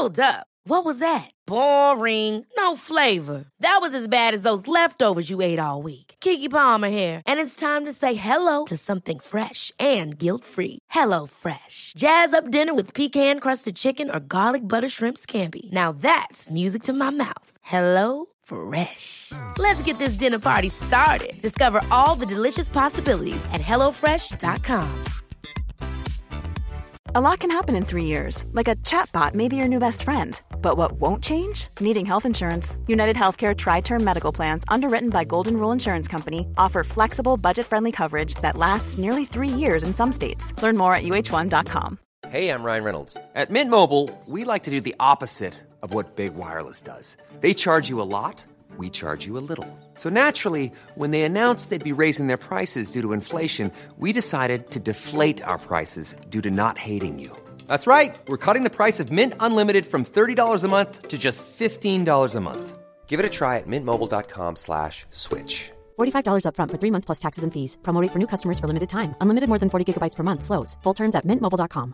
Hold up. What was that? Boring. No flavor. That was as bad as those leftovers you ate all week. Keke Palmer here. And it's time to say hello to something fresh and guilt-free. Hello Fresh. Jazz up dinner with pecan-crusted chicken or garlic butter shrimp scampi. Now that's music to my mouth. Hello Fresh. Let's get this dinner party started. Discover all the delicious possibilities at hellofresh.com. A lot can happen in 3 years, like a chatbot may be your new best friend. But what won't change? Needing health insurance. United Healthcare Tri-Term Medical Plans, underwritten by Golden Rule Insurance Company, offer flexible, budget-friendly coverage that lasts nearly 3 years in some states. Learn more at uh1.com. Hey, I'm Ryan Reynolds. At Mint Mobile, we like to do the opposite of what Big Wireless does. They charge you a lot, we charge you a little. So naturally, when they announced they'd be raising their prices due to inflation, we decided to deflate our prices due to not hating you. That's right. We're cutting the price of Mint Unlimited from $30 a month to just $15 a month. Give it a try at mintmobile.com/switch. $45 up front for 3 months plus taxes and fees. Promo rate for new customers for limited time. Unlimited more than 40 gigabytes per month. Slows full terms at mintmobile.com.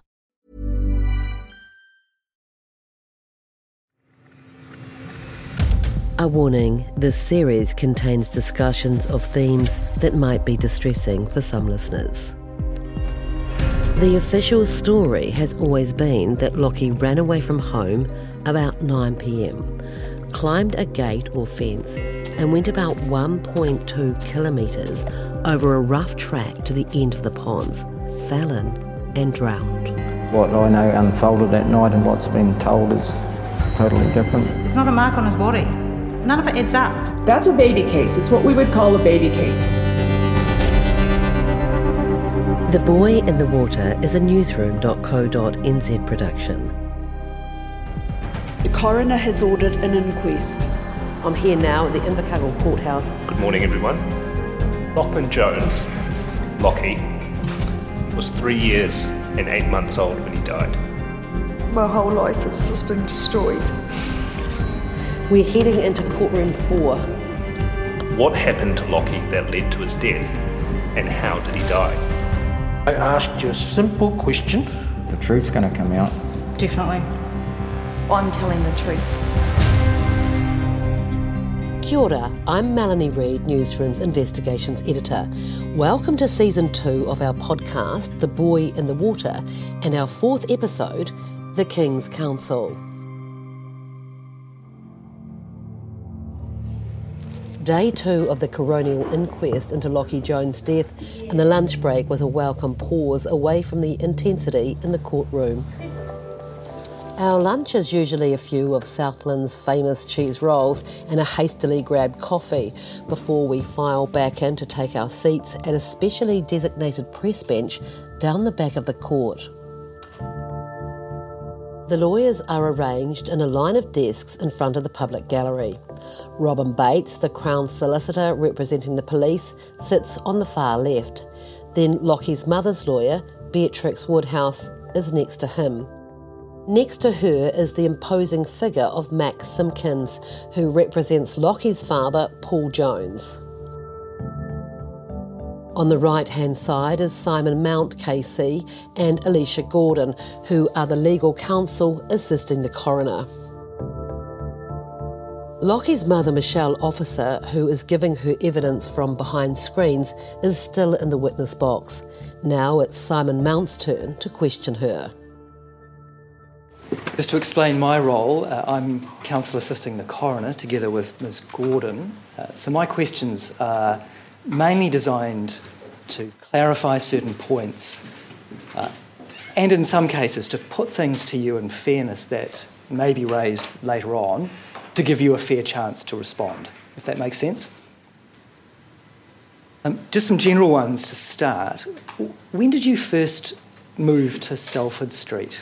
A warning, this series contains discussions of themes that might be distressing for some listeners. The official story has always been that Lockie ran away from home about 9 p.m, climbed a gate or fence and went about 1.2 kilometres over a rough track to the end of the ponds, fell in and drowned. What I know unfolded that night and what's been told is totally different. There's not a mark on his body. None of it adds up. That's a baby case. It's what we would call a baby case. The Boy in the Water is a newsroom.co.nz production. The coroner has ordered an inquest. I'm here now at the Invercargill Courthouse. Good morning, everyone. Lachlan Jones, Lockie, was 3 years and 8 months old when he died. My whole life has just been destroyed. We're heading into courtroom 4. What happened to Lockie that led to his death, and how did he die? I asked you a simple question. The truth's going to come out. Definitely. I'm telling the truth. Kia ora, I'm Melanie Reid, Newsroom's Investigations Editor. Welcome to Season 2 of our podcast, The Boy in the Water, and our 4th episode, The King's Counsel. Day 2 of the coronial inquest into Lockie Jones' death, and the lunch break was a welcome pause away from the intensity in the courtroom. Our lunch is usually a few of Southland's famous cheese rolls and a hastily grabbed coffee before we file back in to take our seats at a specially designated press bench down the back of the court. The lawyers are arranged in a line of desks in front of the public gallery. Robin Bates, the Crown solicitor representing the police, sits on the far left. Then Lockie's mother's lawyer, Beatrix Woodhouse, is next to him. Next to her is the imposing figure of Max Simpkins, who represents Lockie's father, Paul Jones. On the right-hand side is Simon Mount KC and Alicia Gordon, who are the legal counsel assisting the coroner. Lockie's mother, Michelle Officer, who is giving her evidence from behind screens, is still in the witness box. Now it's Simon Mount's turn to question her. Just to explain my role, I'm counsel assisting the coroner together with Ms Gordon. So my questions are mainly designed to clarify certain points and in some cases to put things to you in fairness that may be raised later on to give you a fair chance to respond, if that makes sense. Just some general ones to start. When did you first move to Salford Street?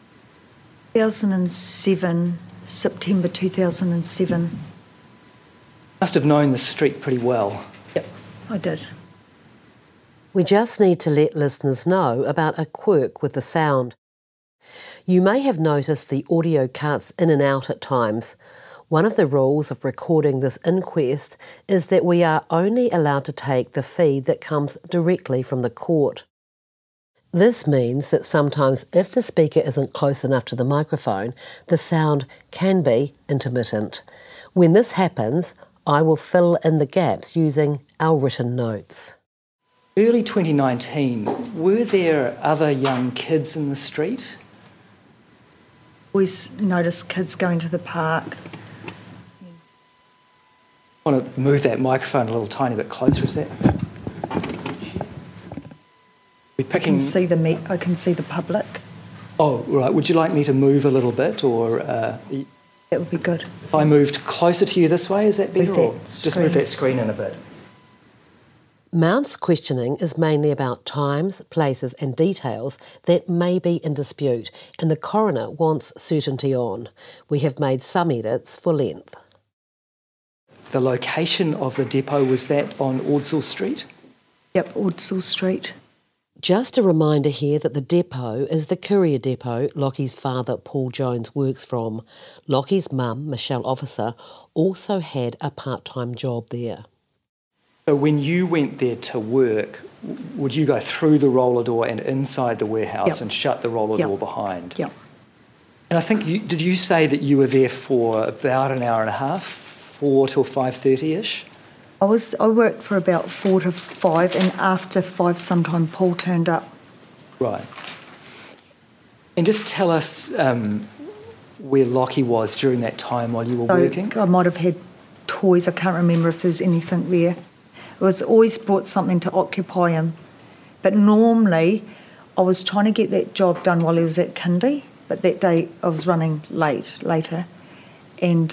2007, September 2007. Must have known the street pretty well. Yep, I did. We just need to let listeners know about a quirk with the sound. You may have noticed the audio cuts in and out at times. One of the rules of recording this inquest is that we are only allowed to take the feed that comes directly from the court. This means that sometimes if the speaker isn't close enough to the microphone, the sound can be intermittent. When this happens, I will fill in the gaps using our written notes. Early 2019, were there other young kids in the street? Always notice kids going to the park. I want to move that microphone a little tiny bit closer, is that? We're picking... I can see the public. Oh, right. Would you like me to move a little bit, or... That would be good. If I moved closer to you this way, is that better? Or just move that screen in a bit. Mount's questioning is mainly about times, places and details that may be in dispute, and the coroner wants certainty on. We have made some edits for length. The location of the depot, was that on Ordsall Street? Yep, Ordsall Street. Just a reminder here that the depot is the courier depot Lockie's father, Paul Jones, works from. Lockie's mum, Michelle Officer, also had a part-time job there. So when you went there to work, would you go through the roller door and inside the warehouse and shut the roller door behind? Yep. And I think, did you say that you were there for about an hour and a half, 4 till 5:30ish? I worked for about 4 to 5, and after 5 sometime Paul turned up. Right. And just tell us where Lockie was during that time while you were working. I might have had toys, I can't remember if there's anything there. It was always brought something to occupy him. But normally I was trying to get that job done while he was at kindy, but that day I was running later. And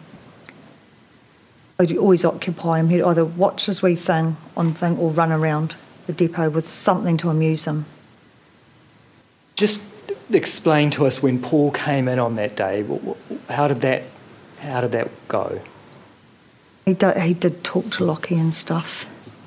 I'd always occupy him. He'd either watch his wee thing or run around the depot with something to amuse him. Just explain to us when Paul came in on that day, how did that go? He did talk to Lockie and stuff.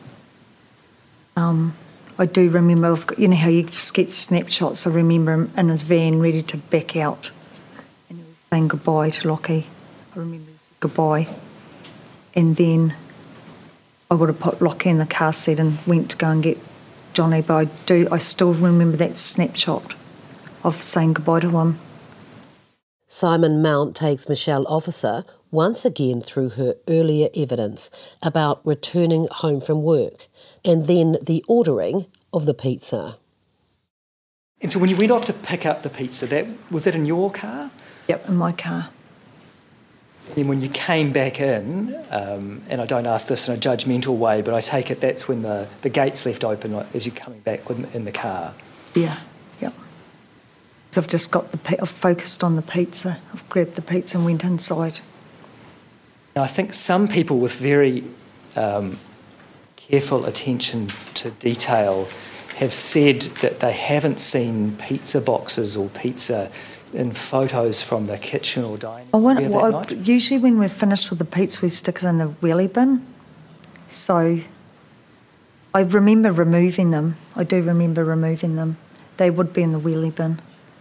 I do remember, you know how you just get snapshots. I remember him in his van ready to back out, and he was saying goodbye to Lockie. I remember he said goodbye. And then I would have put Lockie in the car seat and went to go and get Johnny, but I still remember that snapshot of saying goodbye to him. Simon Mount takes Michelle Officer once again through her earlier evidence about returning home from work and then the ordering of the pizza. And so when you went off to pick up the pizza, was that in your car? Yep, in my car. And when you came back in, and I don't ask this in a judgmental way, but I take it that's when the gates left open as you're coming back in the car. Yeah, yep. So I've just I've focused on the pizza. I've grabbed the pizza and went inside. Now, I think some people with very careful attention to detail have said that they haven't seen pizza boxes or pizza in photos from the kitchen or dining room. Usually when we're finished with the pizza, we stick it in the wheelie bin. So I remember removing them. I do remember removing them. They would be in the wheelie bin.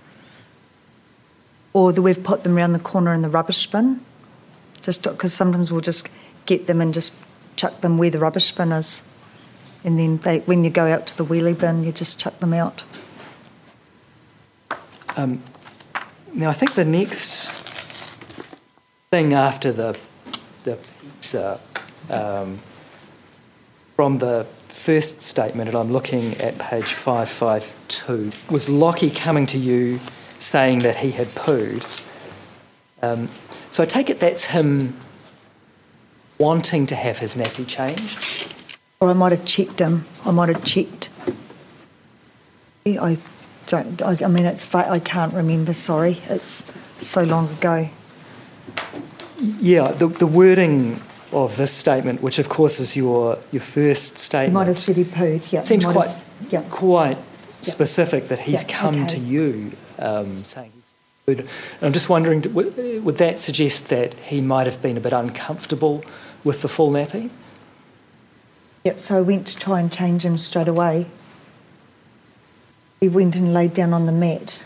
Or we've put them around the corner in the rubbish bin, just because sometimes we'll just get them and just chuck them where the rubbish bin is. And then when you go out to the wheelie bin, you just chuck them out. Now, I think the next thing after the pizza, from the first statement, and I'm looking at page 552, was Lockie coming to you saying that he had pooed. So I take it that's him wanting to have his nappy changed? Or I might have checked him. I might have checked. I can't remember, sorry. It's so long ago. Yeah, the wording of this statement, which of course is your first statement. He might have said he pooed, yeah. Seems quite specific that he's come to you saying he's pooed. And I'm just wondering, would that suggest that he might have been a bit uncomfortable with the full nappy? Yep, so I went to try and change him straight away. He went and laid down on the mat.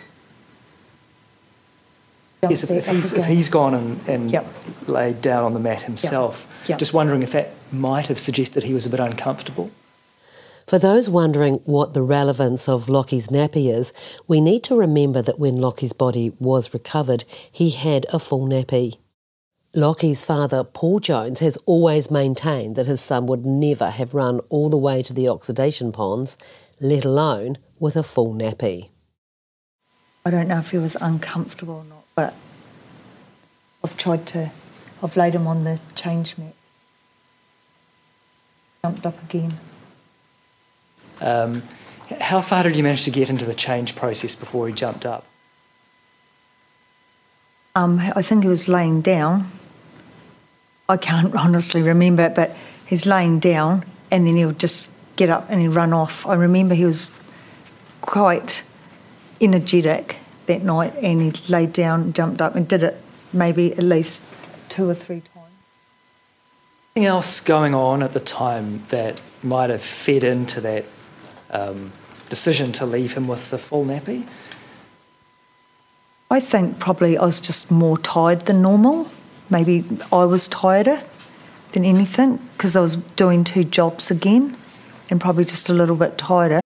Yes, if he's gone and laid down on the mat himself, just wondering if that might have suggested he was a bit uncomfortable. For those wondering what the relevance of Lockie's nappy is, we need to remember that when Lockie's body was recovered, he had a full nappy. Lockie's father, Paul Jones, has always maintained that his son would never have run all the way to the oxidation ponds, let alone with a full nappy. I don't know if he was uncomfortable or not, but I've laid him on the change mat. Jumped up again. How far did you manage to get into the change process before he jumped up? I think he was laying down. I can't honestly remember, but he's laying down and then he'll just get up and he'd run off. I remember he was quite energetic that night and he laid down, jumped up and did it maybe at least 2 or 3 times. Anything else going on at the time that might have fed into that decision to leave him with the full nappy? I think probably I was just more tired than normal. Maybe I was tireder than anything because I was doing 2 jobs again and probably just a little bit tireder.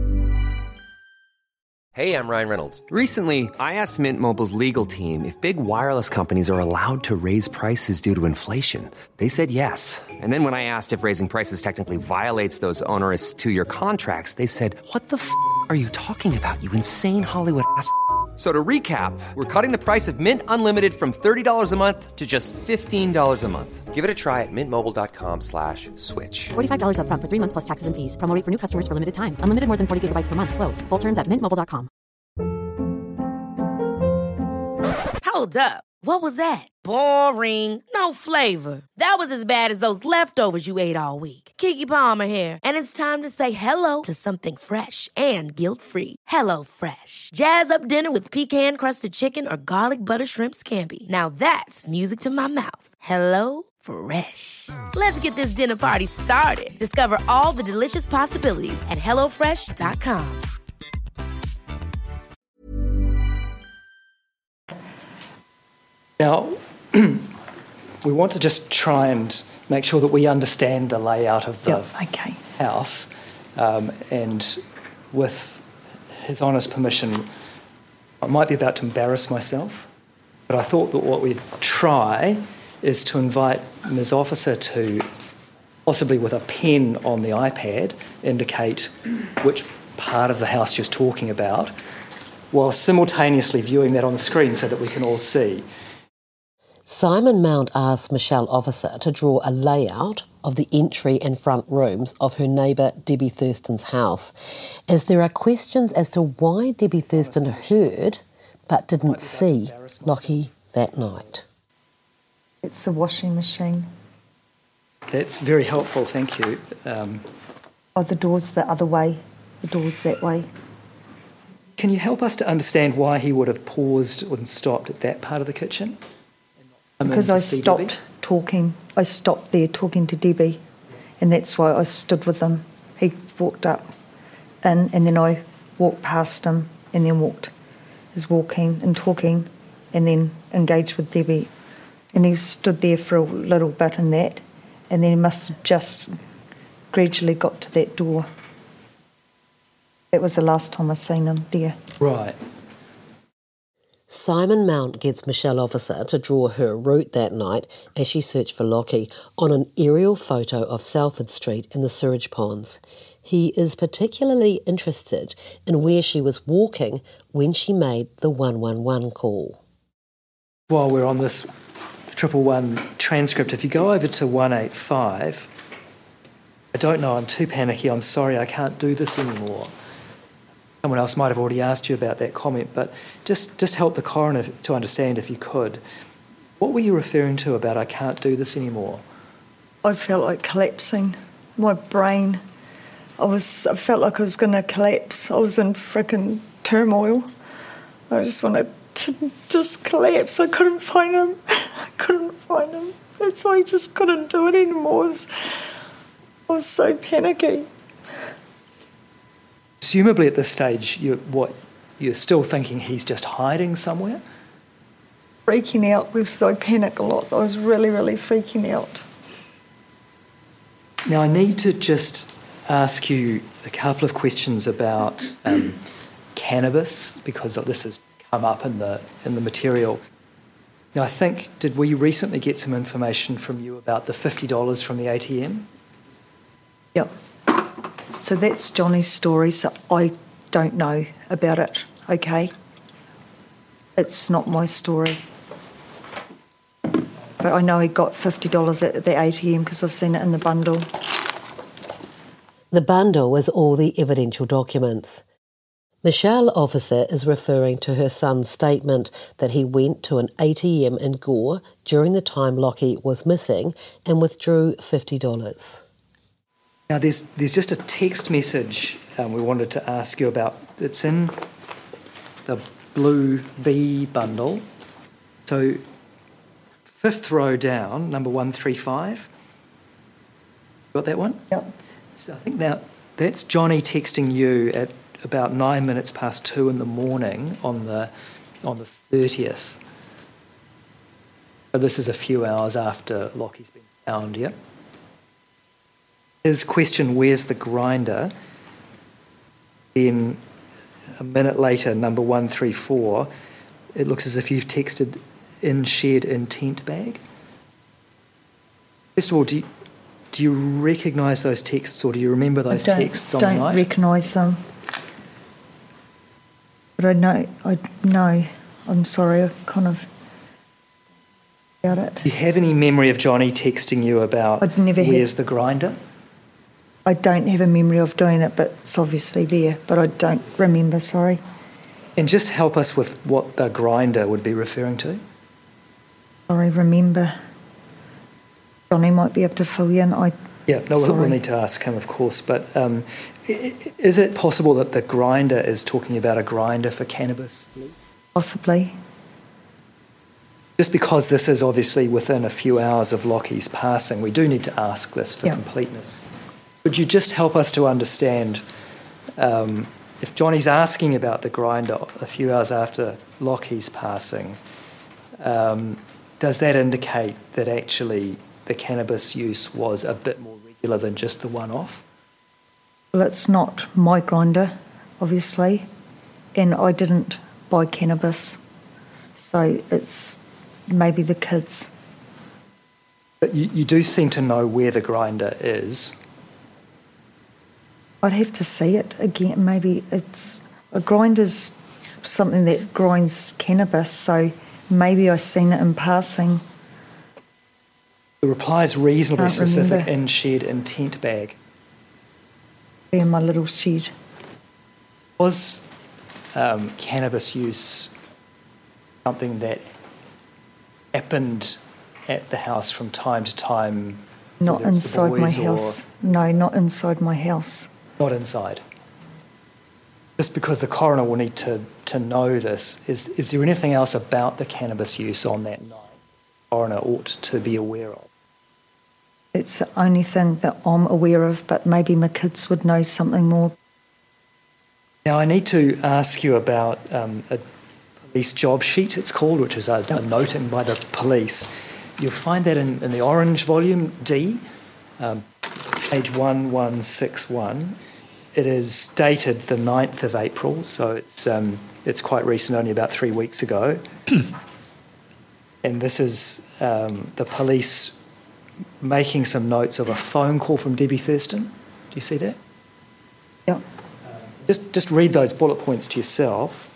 Hey, I'm Ryan Reynolds. Recently, I asked Mint Mobile's legal team if big wireless companies are allowed to raise prices due to inflation. They said yes. And then when I asked if raising prices technically violates those onerous 2-year contracts, they said, "What the f*** are you talking about, you insane Hollywood ass?" So to recap, we're cutting the price of Mint Unlimited from $30 a month to just $15 a month. Give it a try at mintmobile.com/switch. $45 up front for 3 months plus taxes and fees. Promo rate for new customers for limited time. Unlimited more than 40 gigabytes per month. Slows full terms at mintmobile.com. Hold up. What was that? Boring. No flavor. That was as bad as those leftovers you ate all week. Keke Palmer here, and it's time to say hello to something fresh and guilt-free. Hello Fresh. Jazz up dinner with pecan-crusted chicken or garlic butter shrimp scampi. Now that's music to my mouth. Hello Fresh. Let's get this dinner party started. Discover all the delicious possibilities at hellofresh.com. Now, we want to just try and make sure that we understand the layout of the house. And with his honest permission, I might be about to embarrass myself, but I thought that what we'd try is to invite Ms. Officer to, possibly with a pen on the iPad, indicate which part of the house she's talking about, while simultaneously viewing that on the screen so that we can all see. Simon Mount asked Michelle Officer to draw a layout of the entry and front rooms of her neighbour Debbie Thurston's house, as there are questions as to why Debbie Thurston heard but didn't see Lockie that night. It's the washing machine. That's very helpful, thank you. The door's the other way, the door's that way. Can you help us to understand why he would have paused and stopped at that part of the kitchen? Because I stopped talking. I stopped there talking to Debbie, and that's why I stood with him. He walked up in, and then I walked past him, and then was walking and talking, and then engaged with Debbie. And he stood there for a little bit in that, and then he must have just gradually got to that door. That was the last time I seen him there. Right. Simon Mount gets Michelle Officer to draw her route that night as she searched for Lockie on an aerial photo of Salford Street and the sewage ponds. He is particularly interested in where she was walking when she made the 111 call. While we're on this 111 transcript, if you go over to 185, I don't know, I'm too panicky, I'm sorry, I can't do this anymore. Someone else might have already asked you about that comment, but just help the coroner to understand if you could. What were you referring to about I can't do this anymore? I felt like collapsing. My brain, I felt like I was going to collapse. I was in frickin' turmoil. I just wanted to just collapse. I couldn't find him. That's why I just couldn't do it anymore. I was so panicky. Presumably at this stage, you're still thinking he's just hiding somewhere? Freaking out because I panic a lot. I was really, really freaking out. Now I need to just ask you a couple of questions about cannabis, because this has come up in the material. Now, I think, did we recently get some information from you about the $50 from the ATM? Yep. So that's Johnny's story, so I don't know about it, okay? It's not my story. But I know he got $50 at the ATM because I've seen it in the bundle. The bundle was all the evidential documents. Michelle Officer is referring to her son's statement that he went to an ATM in Gore during the time Lockie was missing and withdrew $50. Now, there's just a text message we wanted to ask you about. It's in the Blue B bundle. So, 5th row down, number 135. Got that one? Yep. So I think that's Johnny texting you at about 9 minutes past 2 in the morning on the 30th. So this is a few hours after Lockie's been found, yeah? His question, where's the grinder? Then a minute later, number 134, it looks as if you've texted in shared intent bag. First of all, do you recognise those texts, or do you remember those texts on the night? I don't recognise them. But I know, I'm sorry, I kind of about it. Do you have any memory of Johnny texting you about where's the grinder? I don't have a memory of doing it, but it's obviously there, but I don't remember, sorry. And just help us with what the grinder would be referring to. Sorry, remember. Johnny might be able to fill you in. We'll need to ask him, of course, but is it possible that the grinder is talking about a grinder for cannabis? Possibly. Just because this is obviously within a few hours of Lockie's passing, we do need to ask this for completeness. Would you just help us to understand, if Johnny's asking about the grinder a few hours after Lockie's passing, does that indicate that actually the cannabis use was a bit more regular than just the one-off? Well, it's not my grinder, obviously, and I didn't buy cannabis, so it's maybe the kids. But you do seem to know where the grinder is. I'd have to see it again. Maybe a grinder's something that grinds cannabis, so maybe I've seen it in passing. The reply is reasonably specific in shared intent bag. In my little shed. Was cannabis use something that happened at the house from time to time? Not inside my house. No, not inside my house. Not inside. Just because the coroner will need to know this, is there anything else about the cannabis use on that night the coroner ought to be aware of? It's the only thing that I'm aware of, but maybe my kids would know something more. Now, I need to ask you about a police job sheet, it's called, which is a noting by the police. You'll find that in the orange volume D, page 1161. It is dated the 9th of April, so it's quite recent, only about 3 weeks ago. And this is the police making some notes of a phone call from Debbie Thurston. Do you see that? Yeah. Just read those bullet points to yourself.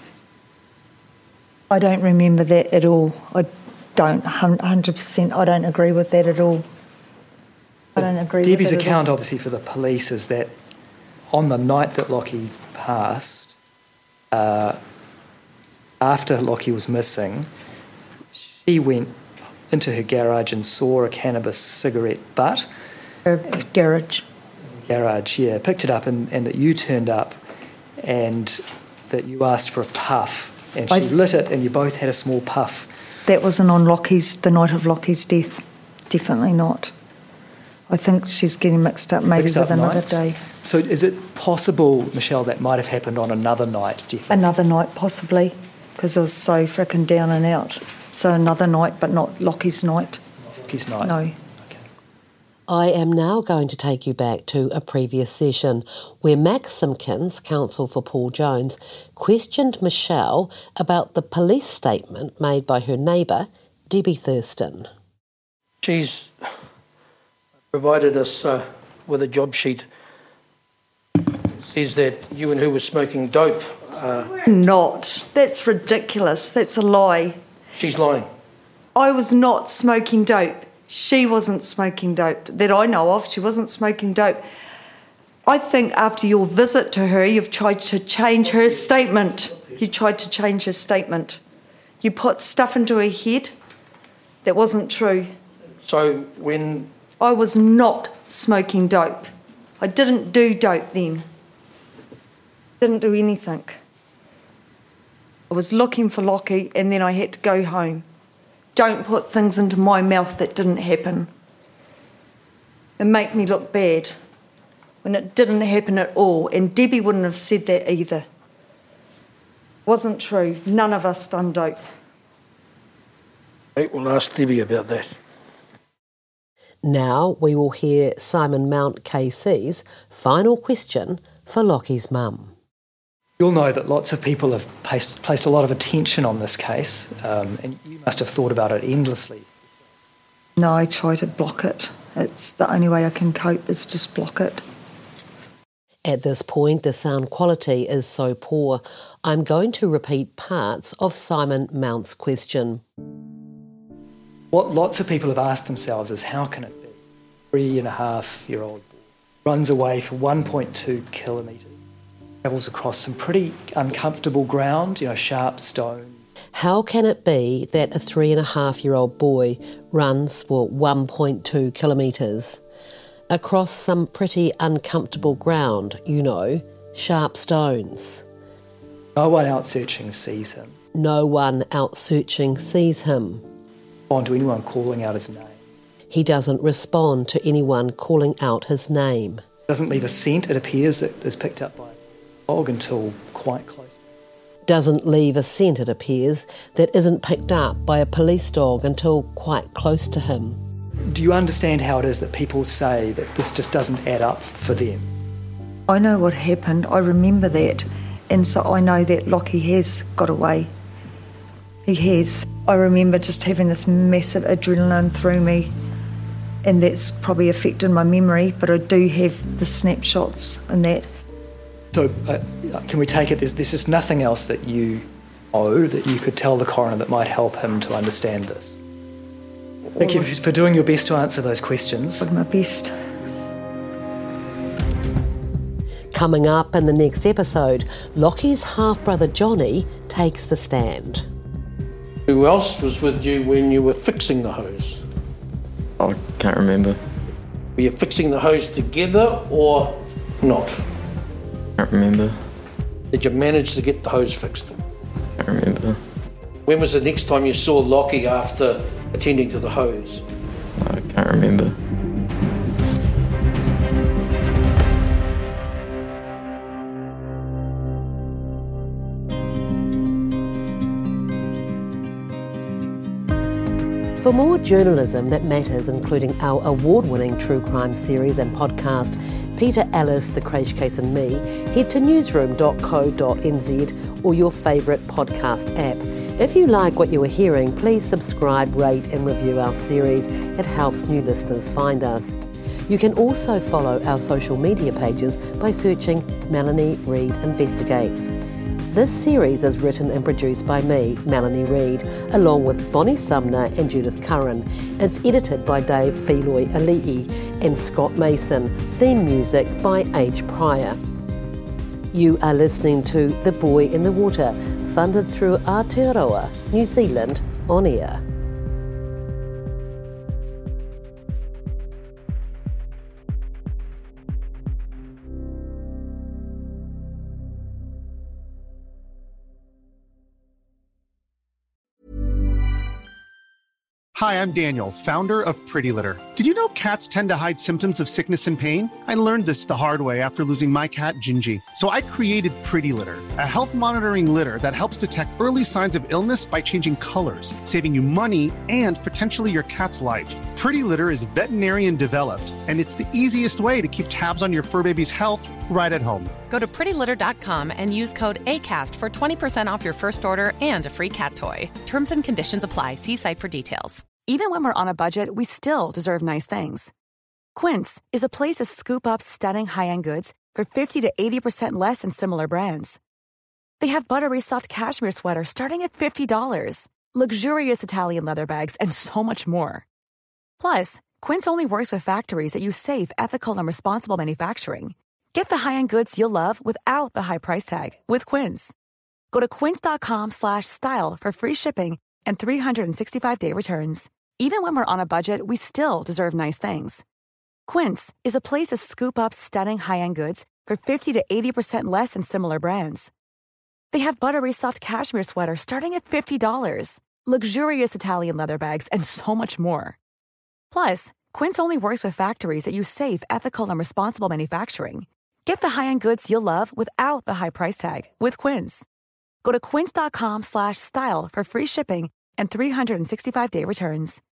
I don't remember that at all. I don't 100%. I don't agree with that at all. I don't agree with Debbie's that account, obviously, for the police is that on the night that Lockie passed, after Lockie was missing, she went into her garage and saw a cannabis cigarette butt. Garage. Garage, yeah. Picked it up and that you turned up and that you asked for a puff. And she lit it and you both had a small puff. That wasn't on the night of Lockie's death. Definitely not. I think she's getting mixed up maybe with another day. So is it possible, Michelle, that might have happened on another night, do you think? Another night, possibly, because I was so frickin' down and out. So another night, but not Lockie's night. Lockie's night? No. Okay. I am now going to take you back to a previous session where Max Simpkins, counsel for Paul Jones, questioned Michelle about the police statement made by her neighbour, Debbie Thurston. She's provided us with a job sheet. It says that you and her were smoking dope. Not. That's ridiculous. That's a lie. She's lying. I was not smoking dope. She wasn't smoking dope. That I know of, she wasn't smoking dope. I think after your visit to her, you've tried to change her statement. You tried to change her statement. You put stuff into her head that wasn't true. So when... I was not smoking dope. I didn't do dope then. Didn't do anything. I was looking for Lockie and then I had to go home. Don't put things into my mouth that didn't happen. And make me look bad when it didn't happen at all. And Debbie wouldn't have said that either. Wasn't true. None of us done dope. Right, we'll ask Debbie about that. Now we will hear Simon Mount KC's final question for Lockie's mum. You'll know that lots of people have placed a lot of attention on this case, and you must have thought about it endlessly. No, I try to block it. It's the only way I can cope is just block it. At this point, the sound quality is so poor, I'm going to repeat parts of Simon Mount's question. What lots of people have asked themselves is, how can it be? 3.5-year-old boy runs away for 1.2 kilometres. Travels across some pretty uncomfortable ground, sharp stones. How can it be that a 3.5-year-old boy runs for 1.2 kilometres across some pretty uncomfortable ground, sharp stones? No one out searching sees him. No one out searching sees him. On to anyone calling out his name. He doesn't respond to anyone calling out his name. Doesn't leave a scent, it appears, that is picked up by a dog until quite close. Doesn't leave a scent, it appears, that isn't picked up by a police dog until quite close to him. Do you understand how it is that people say that this just doesn't add up for them? I know what happened. I remember that. And so I know that Lockie has got away. He has. I remember just having this massive adrenaline through me, and that's probably affected my memory, but I do have the snapshots and that. So can we take it there's just nothing else that you know that you could tell the coroner that might help him to understand this? Thank you for doing your best to answer those questions. Did my best. Coming up in the next episode, Lockie's half-brother Johnny takes the stand. Who else was with you when you were fixing the hose? I can't remember. Were you fixing the hose together or not? Can't remember. Did you manage to get the hose fixed? Can't remember. When was the next time you saw Lockie after attending to the hose? I can't remember. For more journalism that matters, including our award-winning true crime series and podcast, Peter Ellis, The Crash Case and Me, head to newsroom.co.nz or your favourite podcast app. If you like what you are hearing, please subscribe, rate and review our series. It helps new listeners find us. You can also follow our social media pages by searching Melanie Reid Investigates. This series is written and produced by me, Melanie Reid, along with Bonnie Sumner and Judith Curran. It's edited by Dave Feloy Ali'i and Scott Mason. Theme music by H. Pryor. You are listening to The Boy in the Water, funded through Aotearoa, New Zealand, On Air. Hi, I'm Daniel, founder of Pretty Litter. Did you know cats tend to hide symptoms of sickness and pain? I learned this the hard way after losing my cat, Gingy. So I created Pretty Litter, a health monitoring litter that helps detect early signs of illness by changing colors, saving you money and potentially your cat's life. Pretty Litter is veterinarian developed, and it's the easiest way to keep tabs on your fur baby's health right at home. Go to prettylitter.com and use code ACAST for 20% off your first order and a free cat toy. Terms and conditions apply. See site for details. Even when we're on a budget, we still deserve nice things. Quince is a place to scoop up stunning high-end goods for 50 to 80% less than similar brands. They have buttery soft cashmere sweaters starting at $50, luxurious Italian leather bags, and so much more. Plus, Quince only works with factories that use safe, ethical, and responsible manufacturing. Get the high-end goods you'll love without the high price tag with Quince. Go to quince.com/style for free shipping and 365-day returns. Even when we're on a budget, we still deserve nice things. Quince is a place to scoop up stunning high-end goods for 50 to 80% less than similar brands. They have buttery soft cashmere sweaters starting at $50, luxurious Italian leather bags, and so much more. Plus, Quince only works with factories that use safe, ethical, and responsible manufacturing. Get the high-end goods you'll love without the high price tag with Quince. Go to quince.com/style for free shipping and 365-day returns.